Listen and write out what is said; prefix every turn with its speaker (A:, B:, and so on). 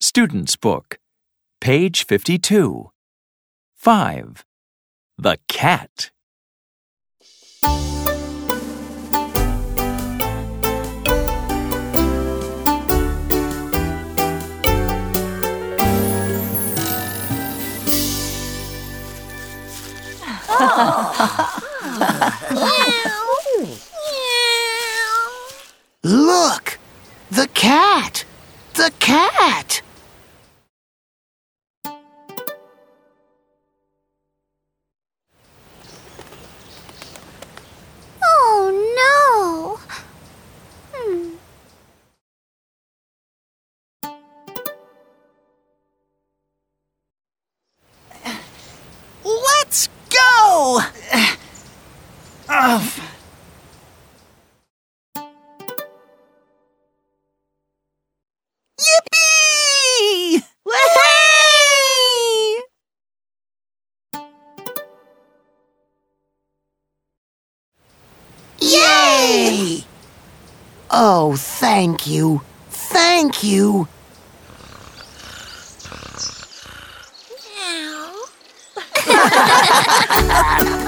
A: Student's Book, page 52. 5. The Cat.
B: Look! The cat! The cat!
C: Oh, no!
B: Let's go! Yippee! Whee! Yay! Oh, thank you. Thank you.
C: Meow.